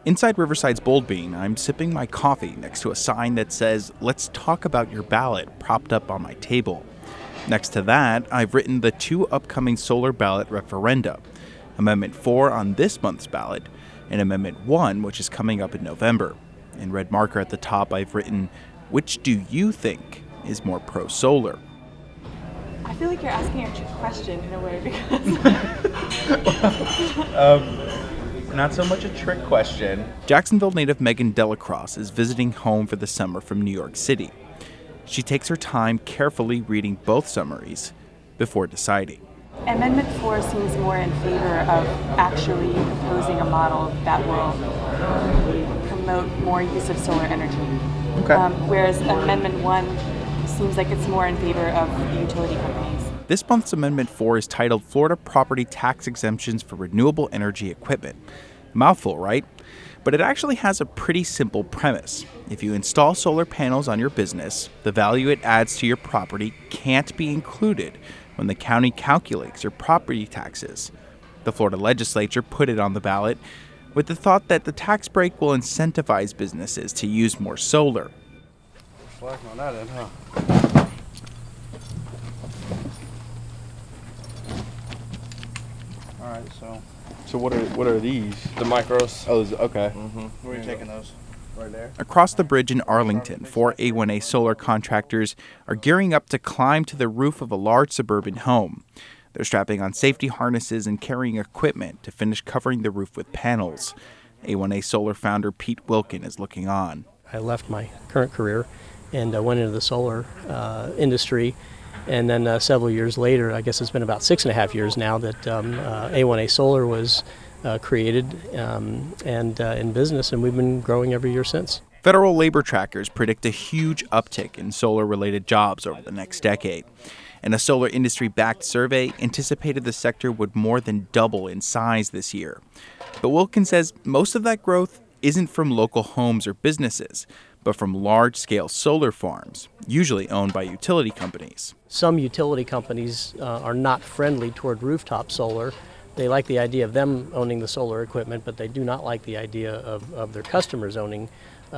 Inside Riverside's Bold Bean, I'm sipping my coffee next to a sign that says, "Let's talk about your ballot," propped up on my table. Next to that, I've written the two upcoming solar ballot referenda, Amendment 4 on this month's ballot, and Amendment 1, which is coming up in November. In red marker at the top, I've written, "Which do you think is more pro-solar?" I feel like you're asking a trick question in a way because... Not so much a trick question. Jacksonville native Megan Delacrosse is visiting home for the summer from New York City. She takes her time carefully reading both summaries before deciding. Amendment 4 seems more in favor of actually proposing a model that will promote more use of solar energy. Okay. Whereas Amendment 1 seems like it's more in favor of the utility companies. This month's Amendment 4 is titled Florida Property Tax Exemptions for Renewable Energy Equipment. Mouthful, right? But it actually has a pretty simple premise. If you install solar panels on your business, the value it adds to your property can't be included when the county calculates your property taxes. The Florida legislature put it on the ballot with the thought that the tax break will incentivize businesses to use more solar. Slacking on that end, huh? All right, so what are these? The micros. Oh, okay. Mm-hmm. Where are you taking those? Right there. Across the bridge in Arlington, 4 A1A solar contractors are gearing up to climb to the roof of a large suburban home. They're strapping on safety harnesses and carrying equipment to finish covering the roof with panels. A1A Solar founder Pete Wilkin is looking on. I left my current career and went into the solar industry. And then several years later, I guess it's been about 6.5 years now, that A1A Solar was created and in business, and we've been growing every year since. Federal labor trackers predict a huge uptick in solar-related jobs over the next decade. And a solar industry-backed survey anticipated the sector would more than double in size this year. But Wilkin says most of that growth isn't from local homes or businesses, but from large-scale solar farms, usually owned by utility companies. Some utility companies are not friendly toward rooftop solar. They like the idea of them owning the solar equipment, but they do not like the idea of their customers owning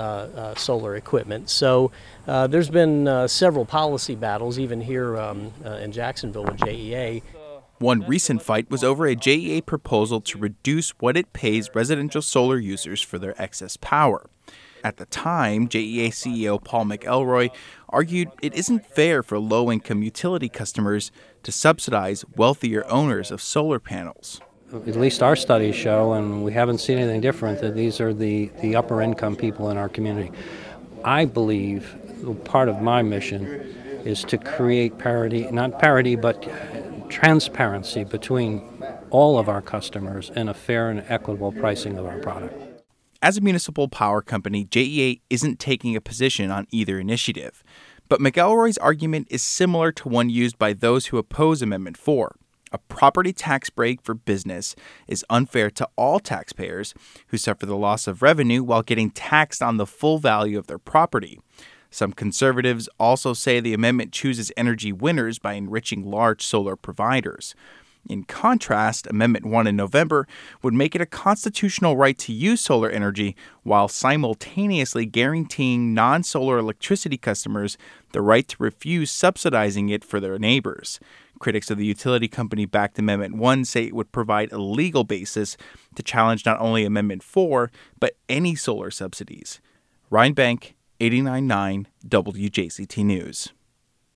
solar equipment. So there's been several policy battles, even here in Jacksonville with JEA. One recent fight was over a JEA proposal to reduce what it pays residential solar users for their excess power. At the time, JEA CEO Paul McElroy argued it isn't fair for low-income utility customers to subsidize wealthier owners of solar panels. At least our studies show, and we haven't seen anything different, that these are the upper income people in our community. I believe part of my mission is to create parity, not parity, but transparency between all of our customers and a fair and equitable pricing of our product. As a municipal power company, JEA isn't taking a position on either initiative. But McElroy's argument is similar to one used by those who oppose Amendment 4. A property tax break for business is unfair to all taxpayers who suffer the loss of revenue while getting taxed on the full value of their property. Some conservatives also say the amendment chooses energy winners by enriching large solar providers. In contrast, Amendment 1 in November would make it a constitutional right to use solar energy while simultaneously guaranteeing non-solar electricity customers the right to refuse subsidizing it for their neighbors. Critics of the utility company-backed Amendment 1 say it would provide a legal basis to challenge not only Amendment 4, but any solar subsidies. Ryan Bank, 89.9 WJCT News.